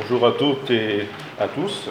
Bonjour à toutes et à tous.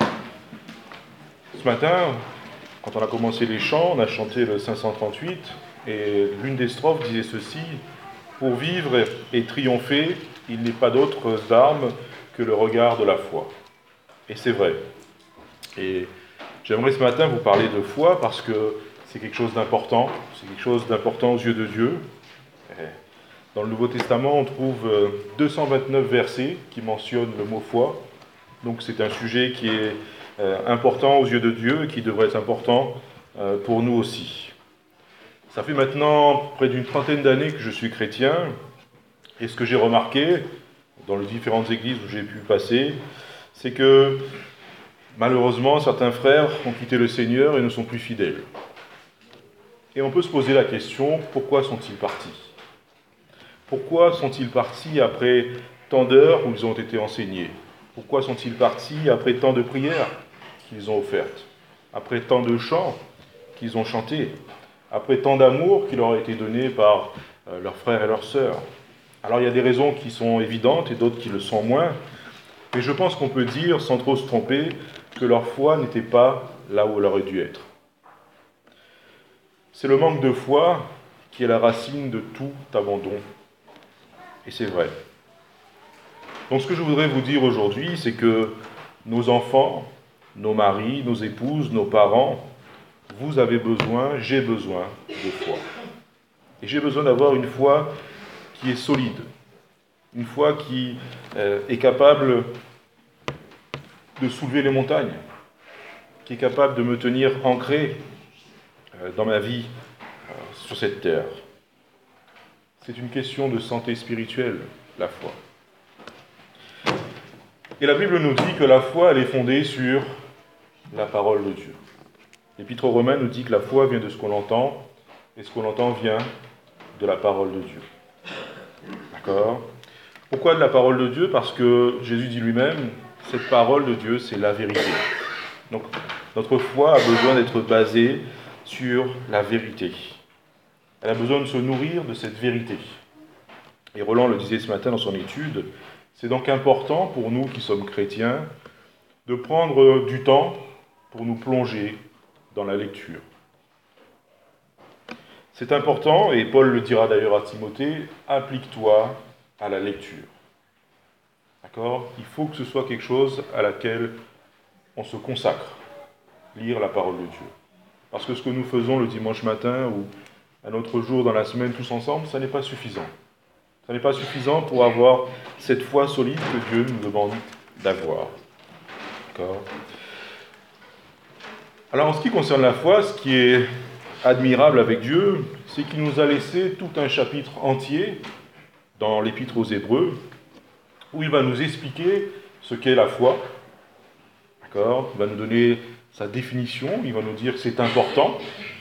Ce matin, quand on a commencé les chants, on a chanté le 538 et l'une des strophes disait ceci: pour vivre et triompher, il n'est pas d'autres armes que le regard de la foi. Et c'est vrai. Et j'aimerais ce matin vous parler de foi parce que c'est quelque chose d'important. C'est quelque chose d'important aux yeux de Dieu. Dans le Nouveau Testament, on trouve 229 versets qui mentionnent le mot foi. Donc c'est un sujet qui est important aux yeux de Dieu et qui devrait être important pour nous aussi. Ça fait maintenant près d'une trentaine d'années que je suis chrétien, et ce que j'ai remarqué dans les différentes églises où j'ai pu passer, c'est que malheureusement certains frères ont quitté le Seigneur et ne sont plus fidèles. Et on peut se poser la question, pourquoi sont-ils partis ? Pourquoi sont-ils partis après tant d'heures où ils ont été enseignés ? Pourquoi sont-ils partis après tant de prières qu'ils ont offertes ? Après tant de chants qu'ils ont chantés ? Après tant d'amour qui leur a été donné par leurs frères et leurs sœurs ? Alors il y a des raisons qui sont évidentes et d'autres qui le sont moins, mais je pense qu'on peut dire, sans trop se tromper, que leur foi n'était pas là où elle aurait dû être. C'est le manque de foi qui est la racine de tout abandon. Et c'est vrai. Donc ce que je voudrais vous dire aujourd'hui, c'est que nos enfants, nos maris, nos épouses, nos parents, vous avez besoin, j'ai besoin de foi. Et j'ai besoin d'avoir une foi qui est solide, une foi qui est capable de soulever les montagnes, qui est capable de me tenir ancré dans ma vie sur cette terre. C'est une question de santé spirituelle, la foi. Et la Bible nous dit que la foi, elle est fondée sur la parole de Dieu. L'Épître aux Romains nous dit que la foi vient de ce qu'on entend, et ce qu'on entend vient de la parole de Dieu. D'accord ? Pourquoi de la parole de Dieu ? Parce que Jésus dit lui-même, cette parole de Dieu, c'est la vérité. Donc, notre foi a besoin d'être basée sur la vérité. Elle a besoin de se nourrir de cette vérité. Et Roland le disait ce matin dans son étude, c'est donc important pour nous qui sommes chrétiens de prendre du temps pour nous plonger dans la lecture. C'est important, et Paul le dira d'ailleurs à Timothée, applique-toi à la lecture. D'accord ? Il faut que ce soit quelque chose à laquelle on se consacre, lire la parole de Dieu. Parce que ce que nous faisons le dimanche matin ou un autre jour dans la semaine tous ensemble, ça n'est pas suffisant. Ça n'est pas suffisant pour avoir cette foi solide que Dieu nous demande d'avoir. D'accord ? Alors en ce qui concerne la foi, ce qui est admirable avec Dieu, c'est qu'il nous a laissé tout un chapitre entier dans l'Épître aux Hébreux, où il va nous expliquer ce qu'est la foi. D'accord ? Il va nous donner sa définition, il va nous dire que c'est important.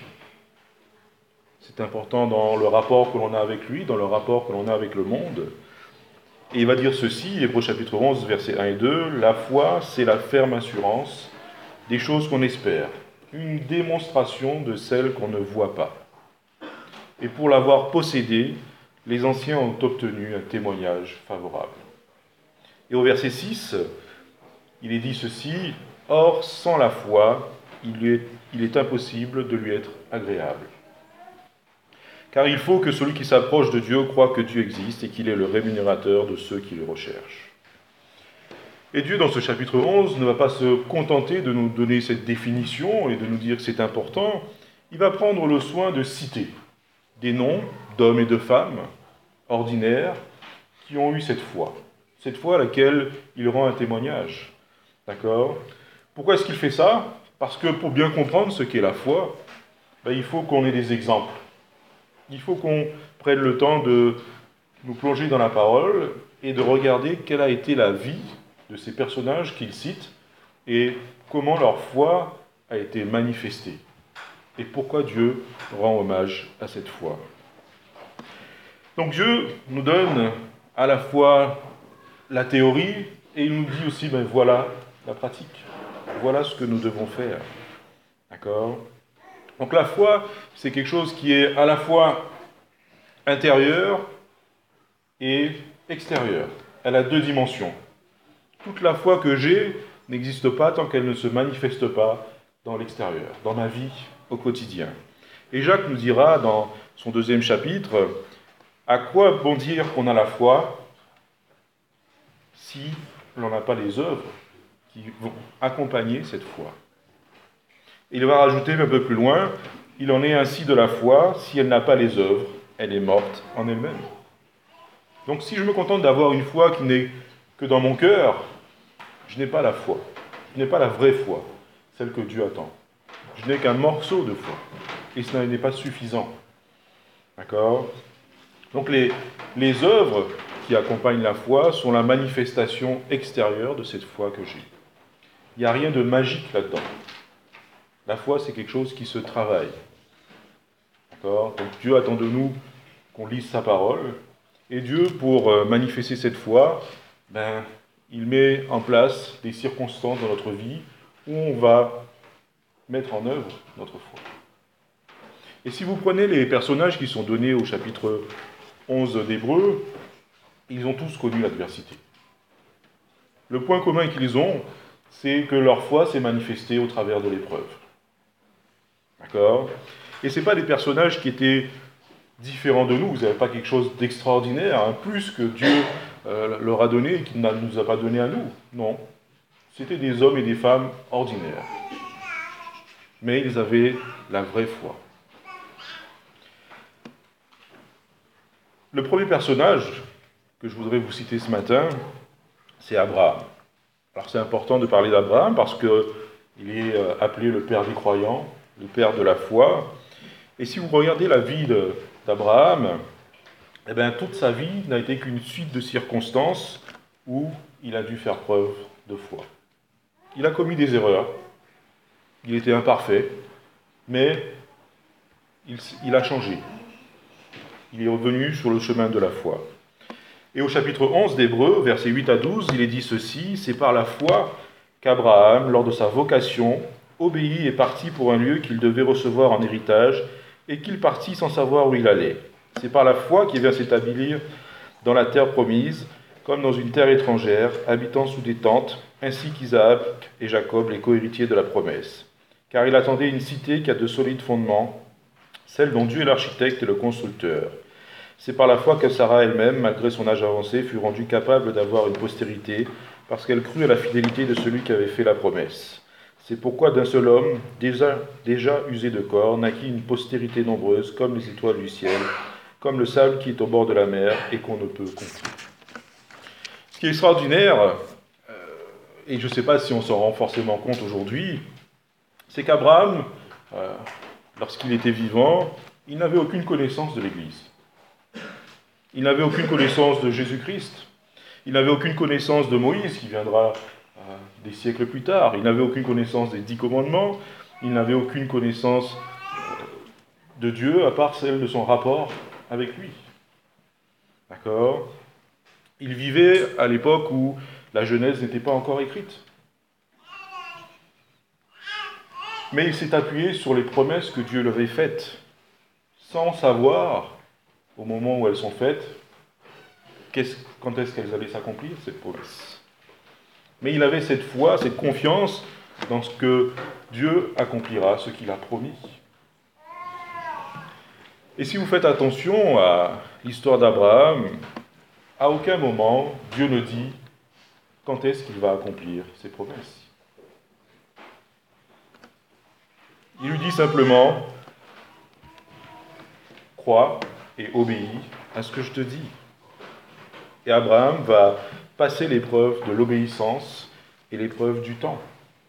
C'est important dans le rapport que l'on a avec lui, dans le rapport que l'on a avec le monde. Et il va dire ceci, Hébreux chapitre 11, versets 1 et 2, « La foi, c'est la ferme assurance des choses qu'on espère, une démonstration de celles qu'on ne voit pas. Et pour l'avoir possédée, les anciens ont obtenu un témoignage favorable. » Et au verset 6, il est dit ceci, « Or, sans la foi, il est impossible de lui être agréable. Car il faut que celui qui s'approche de Dieu croie que Dieu existe et qu'il est le rémunérateur de ceux qui le recherchent. » Et Dieu, dans ce chapitre 11, ne va pas se contenter de nous donner cette définition et de nous dire que c'est important. Il va prendre le soin de citer des noms d'hommes et de femmes ordinaires qui ont eu cette foi à laquelle il rend un témoignage. D'accord ? Pourquoi est-ce qu'il fait ça ? Parce que pour bien comprendre ce qu'est la foi, il faut qu'on ait des exemples. Il faut qu'on prenne le temps de nous plonger dans la parole et de regarder quelle a été la vie de ces personnages qu'il cite et comment leur foi a été manifestée. Et pourquoi Dieu rend hommage à cette foi. Donc Dieu nous donne à la fois la théorie et il nous dit aussi, voilà la pratique. Voilà ce que nous devons faire. D'accord ? Donc la foi, c'est quelque chose qui est à la fois intérieur et extérieur. Elle a deux dimensions. Toute la foi que j'ai n'existe pas tant qu'elle ne se manifeste pas dans l'extérieur, dans ma vie au quotidien. Et Jacques nous dira dans son 2e chapitre, à quoi bon dire qu'on a la foi si l'on n'a pas les œuvres qui vont accompagner cette foi. Il va rajouter un peu plus loin, il en est ainsi de la foi, si elle n'a pas les œuvres, elle est morte en elle-même. Donc si je me contente d'avoir une foi qui n'est que dans mon cœur, je n'ai pas la foi. Je n'ai pas la vraie foi, celle que Dieu attend. Je n'ai qu'un morceau de foi. Et ce n'est pas suffisant. D'accord ? Donc les œuvres qui accompagnent la foi sont la manifestation extérieure de cette foi que j'ai. Il n'y a rien de magique là-dedans. La foi, c'est quelque chose qui se travaille. D'accord ? Donc Dieu attend de nous qu'on lise sa parole. Et Dieu, pour manifester cette foi, il met en place des circonstances dans notre vie où on va mettre en œuvre notre foi. Et si vous prenez les personnages qui sont donnés au chapitre 11 d'Hébreux, ils ont tous connu l'adversité. Le point commun qu'ils ont, c'est que leur foi s'est manifestée au travers de l'épreuve. D'accord ? Et ce n'est pas des personnages qui étaient différents de nous, vous n'avez pas quelque chose d'extraordinaire, plus que Dieu leur a donné et qu'il ne nous a pas donné à nous. Non. C'était des hommes et des femmes ordinaires. Mais ils avaient la vraie foi. Le premier personnage que je voudrais vous citer ce matin, c'est Abraham. Alors c'est important de parler d'Abraham parce qu'il est appelé le père des croyants, le père de la foi. Et si vous regardez la vie d'Abraham, toute sa vie n'a été qu'une suite de circonstances où il a dû faire preuve de foi. Il a commis des erreurs, il était imparfait, mais il a changé. Il est revenu sur le chemin de la foi. Et au chapitre 11 d'Hébreux, versets 8 à 12, il est dit ceci, « C'est par la foi qu'Abraham, lors de sa vocation, obéit et partit pour un lieu qu'il devait recevoir en héritage, et qu'il partit sans savoir où il allait. C'est par la foi qu'il vient s'établir dans la terre promise, comme dans une terre étrangère, habitant sous des tentes, ainsi qu'Isaac et Jacob, les cohéritiers de la promesse. Car il attendait une cité qui a de solides fondements, celle dont Dieu est l'architecte et le constructeur. C'est par la foi que Sarah elle-même, malgré son âge avancé, fut rendue capable d'avoir une postérité, parce qu'elle crut à la fidélité de celui qui avait fait la promesse. C'est pourquoi d'un seul homme, déjà usé de corps, naquit une postérité nombreuse, comme les étoiles du ciel, comme le sable qui est au bord de la mer, et qu'on ne peut compter. Ce qui est extraordinaire, et je ne sais pas si on s'en rend forcément compte aujourd'hui, c'est qu'Abraham, lorsqu'il était vivant, il n'avait aucune connaissance de l'Église. Il n'avait aucune connaissance de Jésus-Christ. Il n'avait aucune connaissance de Moïse, qui viendra des siècles plus tard. Il n'avait aucune connaissance des 10 commandements. Il n'avait aucune connaissance de Dieu, à part celle de son rapport avec lui. D'accord ? Il vivait à l'époque où la Genèse n'était pas encore écrite. Mais il s'est appuyé sur les promesses que Dieu lui avait faites, sans savoir, au moment où elles sont faites, quand est-ce qu'elles allaient s'accomplir, ces promesses. Mais il avait cette foi, cette confiance dans ce que Dieu accomplira, ce qu'il a promis. Et si vous faites attention à l'histoire d'Abraham, à aucun moment Dieu ne dit quand est-ce qu'il va accomplir ses promesses. Il lui dit simplement « Crois et obéis à ce que je te dis ». Et Abraham va passer l'épreuve de l'obéissance et l'épreuve du temps.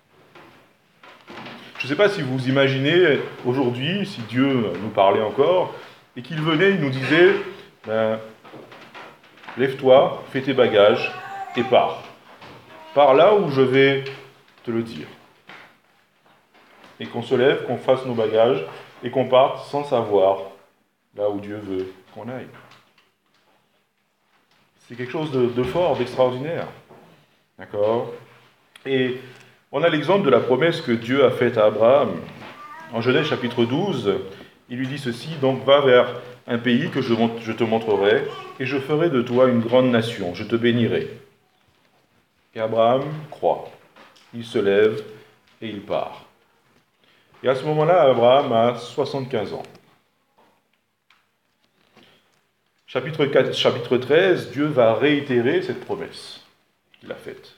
Je ne sais pas si vous imaginez aujourd'hui, si Dieu nous parlait encore, et qu'il venait, il nous disait « Lève-toi, fais tes bagages et pars. Pars là où je vais te le dire. » Et qu'on se lève, qu'on fasse nos bagages et qu'on parte sans savoir là où Dieu veut qu'on aille. C'est quelque chose de fort, d'extraordinaire. D'accord ? Et on a l'exemple de la promesse que Dieu a faite à Abraham. En Genèse chapitre 12, il lui dit ceci, « Donc va vers un pays que je te montrerai, et je ferai de toi une grande nation, je te bénirai. » Et Abraham croit. Il se lève et il part. Et à ce moment-là, Abraham a 75 ans. Chapitre 13, Dieu va réitérer cette promesse qu'il a faite.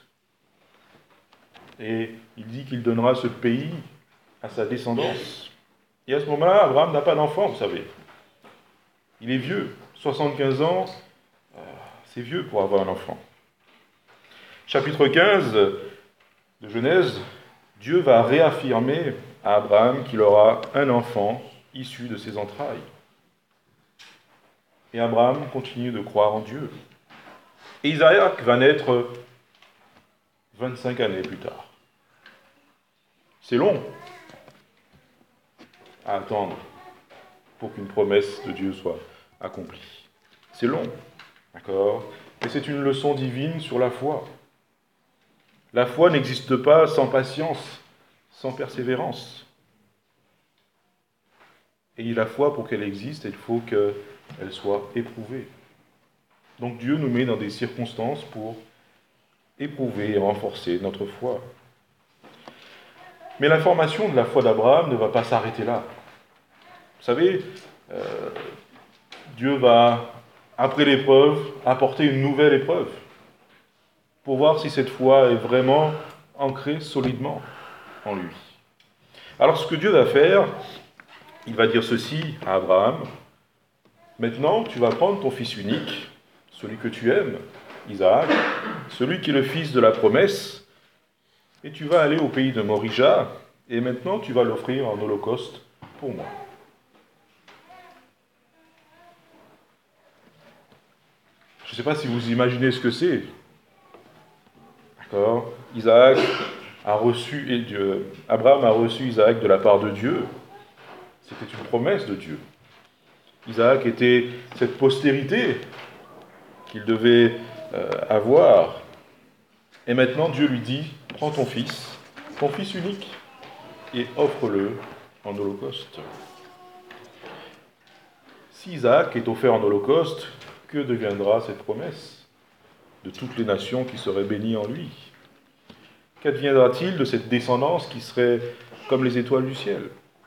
Et il dit qu'il donnera ce pays à sa descendance. Et à ce moment-là, Abraham n'a pas d'enfant, vous savez. Il est vieux. 75 ans, c'est vieux pour avoir un enfant. Chapitre 15 de Genèse, Dieu va réaffirmer à Abraham qu'il aura un enfant issu de ses entrailles. Et Abraham continue de croire en Dieu. Et Isaac va naître 25 années plus tard. C'est long à attendre pour qu'une promesse de Dieu soit accomplie. C'est long, d'accord ? Mais c'est une leçon divine sur la foi. La foi n'existe pas sans patience, sans persévérance. Et la foi, pour qu'elle existe, il faut qu'elle soit éprouvée. Donc Dieu nous met dans des circonstances pour éprouver et renforcer notre foi. Mais l'information de la foi d'Abraham ne va pas s'arrêter là. Vous savez, Dieu va, après l'épreuve, apporter une nouvelle épreuve pour voir si cette foi est vraiment ancrée solidement en lui. Alors ce que Dieu va faire, il va dire ceci à Abraham: maintenant tu vas prendre ton fils unique, celui que tu aimes, Isaac, celui qui est le fils de la promesse, et tu vas aller au pays de Morija, et maintenant tu vas l'offrir en holocauste pour moi. Je ne sais pas si vous imaginez ce que c'est. D'accord ? Isaac a reçu, Abraham a reçu Isaac de la part de Dieu. C'était une promesse de Dieu. Isaac était cette postérité qu'il devait avoir. Et maintenant, Dieu lui dit: prends ton fils unique, et offre-le en holocauste. Si Isaac est offert en holocauste, que deviendra cette promesse de toutes les nations qui seraient bénies en lui? Qu'adviendra-t-il de cette descendance qui serait comme les étoiles du ciel?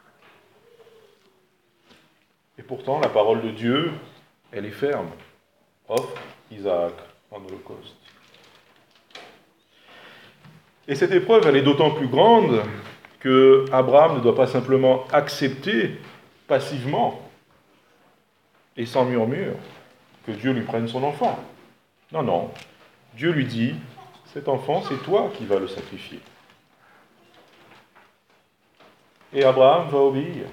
Et pourtant, la parole de Dieu, elle est ferme. Offre Isaac en holocauste. Et cette épreuve, elle est d'autant plus grande que Abraham ne doit pas simplement accepter passivement et sans murmure que Dieu lui prenne son enfant. Non, non. Dieu lui dit: cet enfant, c'est toi qui vas le sacrifier. Et Abraham va obéir.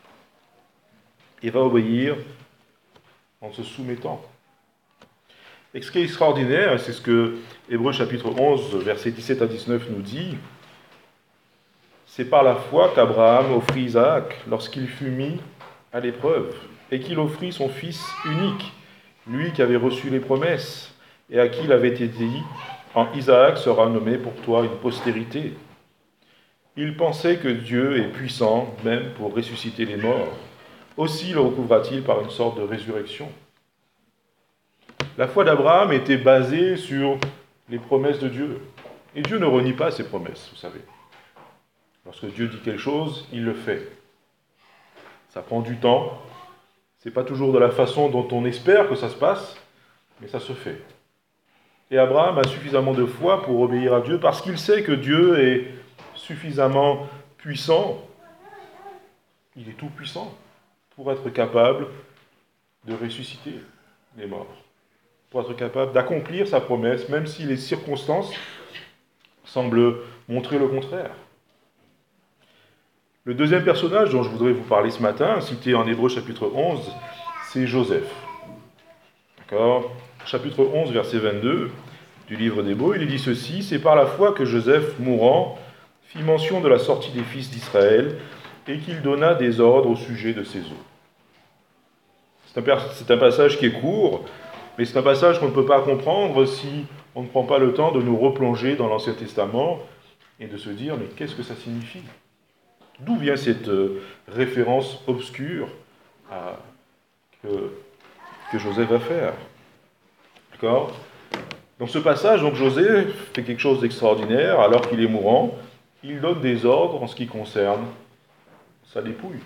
Il va obéir en se soumettant. Et ce qui est extraordinaire, c'est ce que Hébreux chapitre 11, versets 17 à 19 nous dit: c'est par la foi qu'Abraham offrit Isaac lorsqu'il fut mis à l'épreuve, et qu'il offrit son fils unique, lui qui avait reçu les promesses, et à qui il avait été dit: en Isaac sera nommé pour toi une postérité. Il pensait que Dieu est puissant même pour ressusciter les morts. Aussi le recouvra-t-il par une sorte de résurrection. La foi d'Abraham était basée sur les promesses de Dieu. Et Dieu ne renie pas ses promesses, vous savez. Lorsque Dieu dit quelque chose, il le fait. Ça prend du temps. Ce n'est pas toujours de la façon dont on espère que ça se passe, mais ça se fait. Et Abraham a suffisamment de foi pour obéir à Dieu parce qu'il sait que Dieu est suffisamment puissant. Il est tout puissant pour être capable de ressusciter les morts, pour être capable d'accomplir sa promesse, même si les circonstances semblent montrer le contraire. Le deuxième personnage dont je voudrais vous parler ce matin, cité en Hébreux chapitre 11, c'est Joseph. D'accord ? Chapitre 11, verset 22 du livre d'Hébreux, il est dit ceci: c'est par la foi que Joseph, mourant, fit mention de la sortie des fils d'Israël et qu'il donna des ordres au sujet de ses os. C'est un passage qui est court, mais c'est un passage qu'on ne peut pas comprendre si on ne prend pas le temps de nous replonger dans l'Ancien Testament et de se dire: mais qu'est-ce que ça signifie ? D'où vient cette référence obscure que Joseph va faire ? D'accord ? Dans ce passage, donc, Joseph fait quelque chose d'extraordinaire. Alors qu'il est mourant, il donne des ordres en ce qui concerne sa dépouille.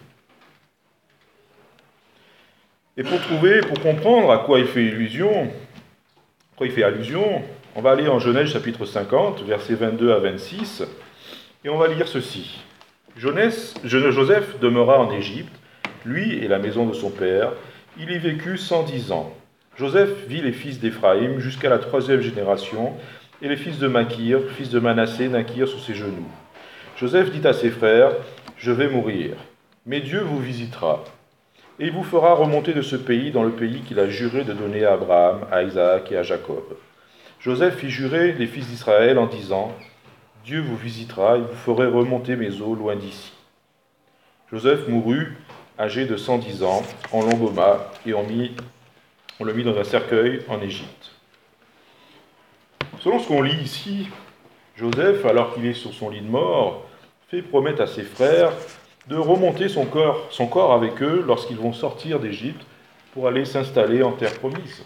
Et pour comprendre à quoi il fait allusion, on va aller en Genèse chapitre 50, versets 22 à 26, et on va lire ceci. Joseph demeura en Égypte, lui et la maison de son père. Il y vécut 110 ans. Joseph vit les fils d'Éphraïm jusqu'à la 3e génération, et les fils de Makir, fils de Manassé, naquirent sous ses genoux. Joseph dit à ses frères, « Je vais mourir, mais Dieu vous visitera, et il vous fera remonter de ce pays dans le pays qu'il a juré de donner à Abraham, à Isaac et à Jacob. » Joseph fit jurer les fils d'Israël en disant, « Dieu vous visitera, et vous ferez remonter mes eaux loin d'ici. » Joseph mourut, âgé de 110 ans, en Longoma, et on le mit dans un cercueil en Égypte. Selon ce qu'on lit ici, Joseph, alors qu'il est sur son lit de mort, fait promettre à ses frères de remonter son corps avec eux lorsqu'ils vont sortir d'Égypte pour aller s'installer en terre promise.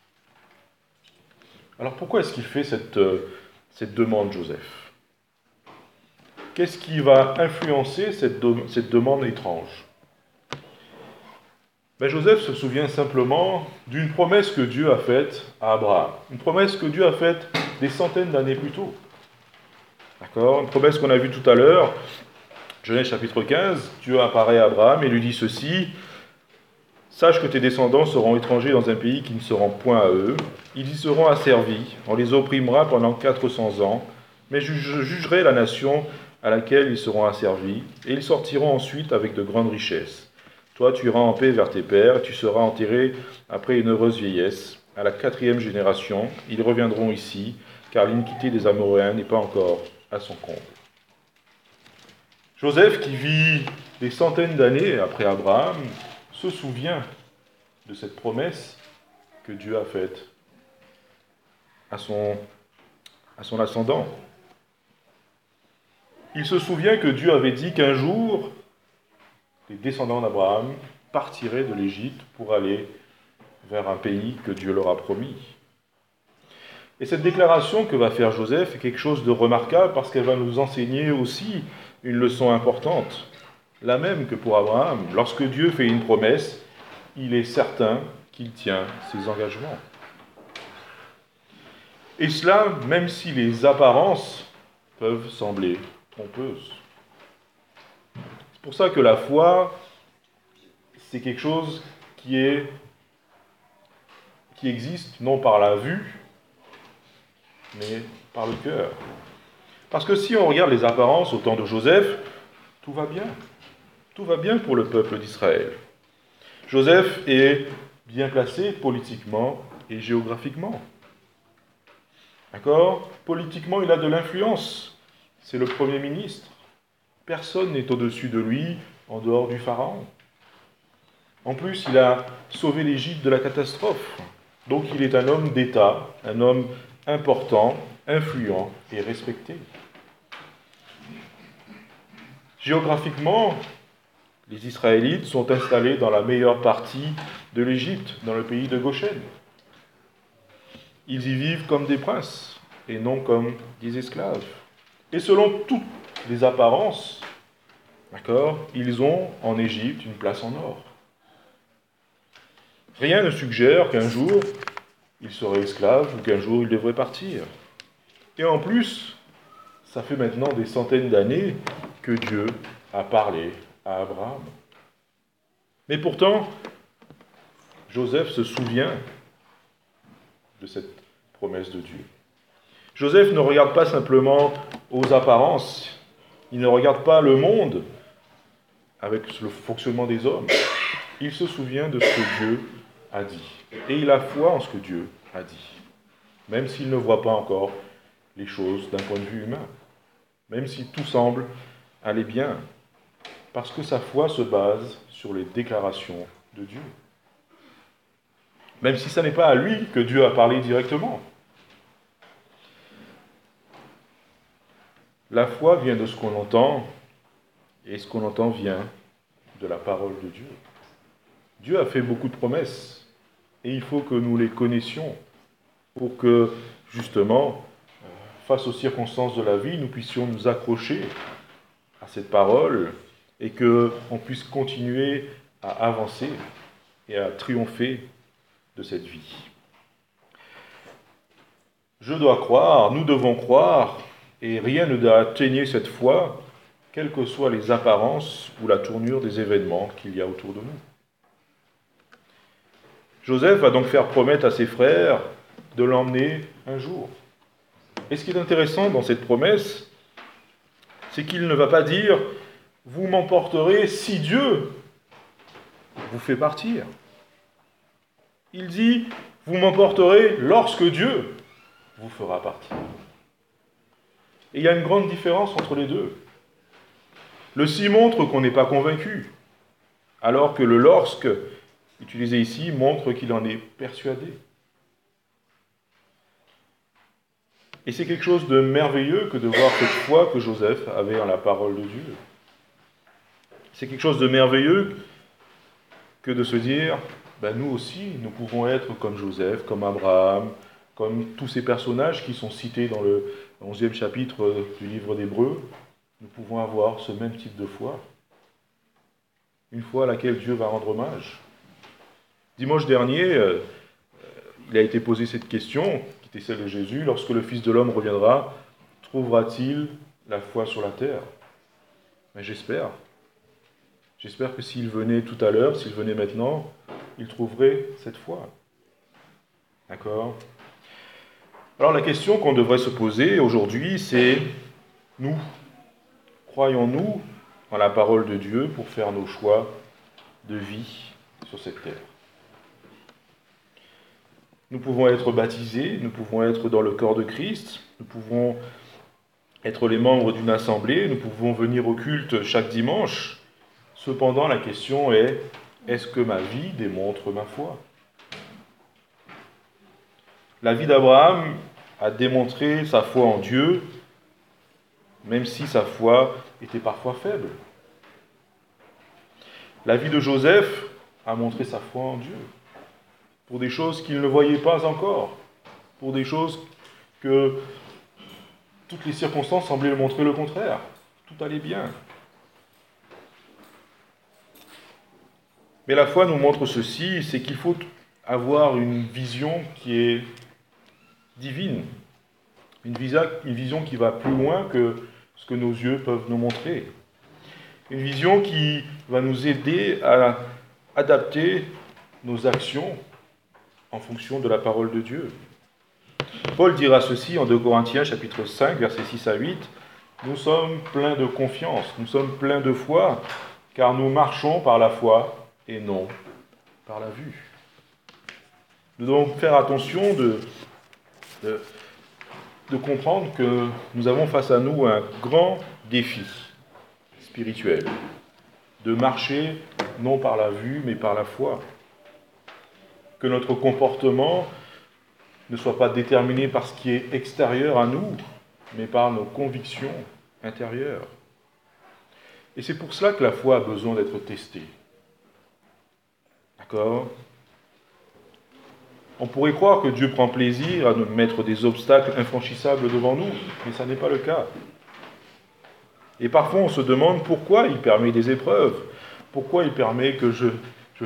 Alors pourquoi est-ce qu'il fait cette demande, Joseph? Qu'est-ce qui va influencer cette demande étrange? Joseph se souvient simplement d'une promesse que Dieu a faite à Abraham. Une promesse que Dieu a faite des centaines d'années plus tôt. D'accord? Une promesse qu'on a vue tout à l'heure. Genèse chapitre 15, Dieu apparaît à Abraham et lui dit ceci. « Sache que tes descendants seront étrangers dans un pays qui ne se rend point à eux. Ils y seront asservis. On les opprimera pendant 400 ans. Mais je jugerai la nation à laquelle ils seront asservis. Et ils sortiront ensuite avec de grandes richesses. Toi, tu iras en paix vers tes pères. Tu seras enterré après une heureuse vieillesse. À la 4e génération, ils reviendront ici, car l'iniquité des Amoréens n'est pas encore à son comble. » Joseph, qui vit des centaines d'années après Abraham, se souvient de cette promesse que Dieu a faite à son ascendant. Il se souvient que Dieu avait dit qu'un jour, les descendants d'Abraham partiraient de l'Égypte pour aller vers un pays que Dieu leur a promis. Et cette déclaration que va faire Joseph est quelque chose de remarquable parce qu'elle va nous enseigner aussi une leçon importante, la même que pour Abraham. Lorsque Dieu fait une promesse, il est certain qu'il tient ses engagements. Et cela, même si les apparences peuvent sembler trompeuses. C'est pour ça que la foi, c'est quelque chose qui existe non par la vue, mais par le cœur. Parce que si on regarde les apparences au temps de Joseph, tout va bien. Tout va bien pour le peuple d'Israël. Joseph est bien placé politiquement et géographiquement. D'accord? Politiquement, il a de l'influence. C'est le Premier ministre. Personne n'est au-dessus de lui en dehors du Pharaon. En plus, il a sauvé l'Égypte de la catastrophe. Donc il est un homme d'État, un homme important, influent et respecté. Géographiquement, les Israélites sont installés dans la meilleure partie de l'Égypte, dans le pays de Goshen. Ils y vivent comme des princes et non comme des esclaves. Et selon toutes les apparences, d'accord, ils ont en Égypte une place en or. Rien ne suggère qu'un jour, ils seraient esclaves ou qu'un jour, ils devraient partir. Et en plus, ça fait maintenant des centaines d'années que Dieu a parlé à Abraham. Mais pourtant, Joseph se souvient de cette promesse de Dieu. Joseph ne regarde pas simplement aux apparences, il ne regarde pas le monde avec le fonctionnement des hommes. Il se souvient de ce que Dieu a dit. Et il a foi en ce que Dieu a dit. Même s'il ne voit pas encore les choses d'un point de vue humain. Même si tout semble aller bien. Parce que sa foi se base sur les déclarations de Dieu. Même si ce n'est pas à lui que Dieu a parlé directement. La foi vient de ce qu'on entend, et ce qu'on entend vient de la parole de Dieu. Dieu a fait beaucoup de promesses, et il faut que nous les connaissions pour que, justement, face aux circonstances de la vie, nous puissions nous accrocher à cette parole et qu'on puisse continuer à avancer et à triompher de cette vie. Je dois croire, nous devons croire, et rien ne doit atteigner cette foi, quelles que soient les apparences ou la tournure des événements qu'il y a autour de nous. Joseph va donc faire promettre à ses frères de l'emmener un jour. Et ce qui est intéressant dans cette promesse, c'est qu'il ne va pas dire « vous m'emporterez si Dieu vous fait partir ». Il dit « vous m'emporterez lorsque Dieu vous fera partir ». Et il y a une grande différence entre les deux. Le si montre qu'on n'est pas convaincu, alors que le lorsque, utilisé ici, montre qu'il en est persuadé. Et c'est quelque chose de merveilleux que de voir cette foi que Joseph avait en la parole de Dieu. C'est quelque chose de merveilleux que de se dire, nous aussi, nous pouvons être comme Joseph, comme Abraham, comme tous ces personnages qui sont cités dans le 11e chapitre du livre d'Hébreux. Nous pouvons avoir ce même type de foi. Une foi à laquelle Dieu va rendre hommage. Dimanche dernier, il a été posé cette question, qui était celle de Jésus, lorsque le Fils de l'homme reviendra, trouvera-t-il la foi sur la terre? Mais j'espère. J'espère que s'il venait tout à l'heure, s'il venait maintenant, il trouverait cette foi. D'accord? Alors la question qu'on devrait se poser aujourd'hui, c'est nous, croyons-nous en la parole de Dieu pour faire nos choix de vie sur cette terre? Nous pouvons être baptisés, nous pouvons être dans le corps de Christ, nous pouvons être les membres d'une assemblée, nous pouvons venir au culte chaque dimanche. Cependant, la question est, est-ce que ma vie démontre ma foi? La vie d'Abraham a démontré sa foi en Dieu, même si sa foi était parfois faible. La vie de Joseph a montré sa foi en Dieu, pour des choses qu'il ne voyait pas encore, pour des choses que toutes les circonstances semblaient montrer le contraire. Tout allait bien. Mais la foi nous montre ceci, c'est qu'il faut avoir une vision qui est divine, une vision qui va plus loin que ce que nos yeux peuvent nous montrer, une vision qui va nous aider à adapter nos actions en fonction de la parole de Dieu. Paul dira ceci en 2 Corinthiens chapitre 5, versets 6 à 8, « Nous sommes pleins de confiance, nous sommes pleins de foi, car nous marchons par la foi et non par la vue. » Nous devons faire attention de comprendre que nous avons face à nous un grand défi spirituel, de marcher non par la vue mais par la foi. Que notre comportement ne soit pas déterminé par ce qui est extérieur à nous, mais par nos convictions intérieures. Et c'est pour cela que la foi a besoin d'être testée. D'accord? On pourrait croire que Dieu prend plaisir à nous mettre des obstacles infranchissables devant nous, mais ça n'est pas le cas. Et parfois on se demande pourquoi il permet des épreuves, pourquoi il permet que je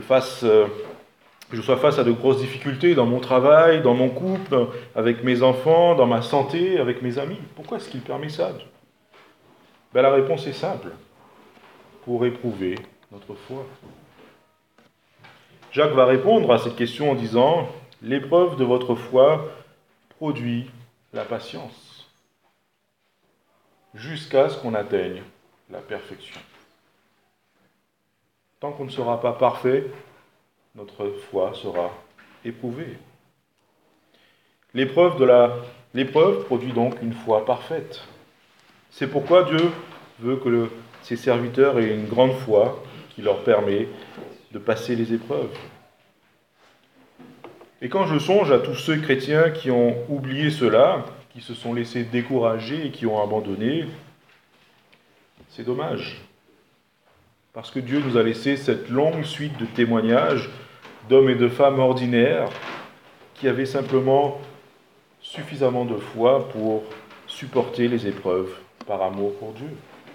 sois face à de grosses difficultés dans mon travail, dans mon couple, avec mes enfants, dans ma santé, avec mes amis. Pourquoi est-ce qu'il permet ça? La réponse est simple. Pour éprouver notre foi. Jacques va répondre à cette question en disant « L'épreuve de votre foi produit la patience, jusqu'à ce qu'on atteigne la perfection. » Tant qu'on ne sera pas parfait, notre foi sera éprouvée. L'épreuve produit donc une foi parfaite. C'est pourquoi Dieu veut que ses serviteurs aient une grande foi qui leur permet de passer les épreuves. Et quand je songe à tous ceux chrétiens qui ont oublié cela, qui se sont laissés décourager et qui ont abandonné, c'est dommage. Parce que Dieu nous a laissé cette longue suite de témoignages d'hommes et de femmes ordinaires qui avaient simplement suffisamment de foi pour supporter les épreuves par amour pour Dieu.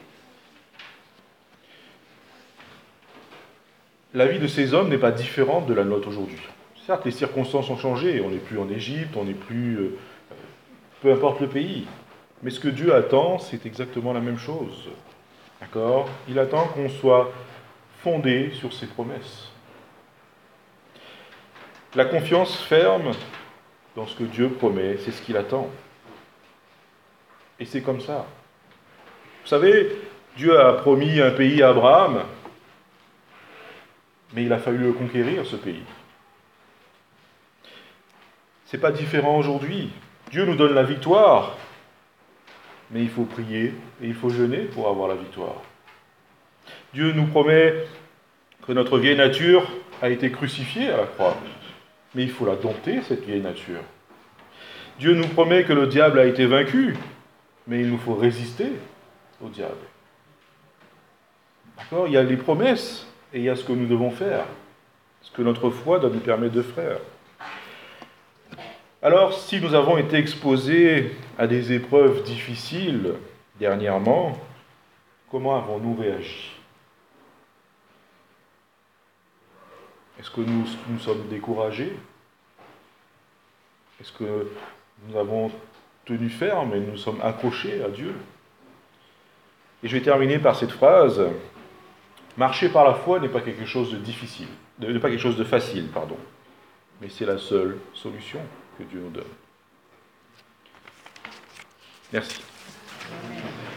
La vie de ces hommes n'est pas différente de la nôtre aujourd'hui. Certes, les circonstances ont changé, on n'est plus en Égypte, on n'est plus... peu importe le pays. Mais ce que Dieu attend, c'est exactement la même chose. D'accord ? Il attend qu'on soit fondé sur ses promesses. La confiance ferme dans ce que Dieu promet, c'est ce qu'il attend. Et c'est comme ça. Vous savez, Dieu a promis un pays à Abraham, mais il a fallu le conquérir, ce pays. C'est pas différent aujourd'hui. Dieu nous donne la victoire, mais il faut prier et il faut jeûner pour avoir la victoire. Dieu nous promet que notre vieille nature a été crucifiée à la croix, mais il faut la dompter, cette vieille nature. Dieu nous promet que le diable a été vaincu, mais il nous faut résister au diable. D'accord ? Il y a les promesses et il y a ce que nous devons faire, ce que notre foi doit nous permettre de faire. Alors, si nous avons été exposés à des épreuves difficiles dernièrement, comment avons-nous réagi ? Est-ce que nous sommes découragés ? Est-ce que nous avons tenu ferme et nous sommes accrochés à Dieu ? Et je vais terminer par cette phrase. Marcher par la foi n'est pas quelque chose de difficile, n'est pas quelque chose de facile, pardon. Mais c'est la seule solution que Dieu nous donne. Merci.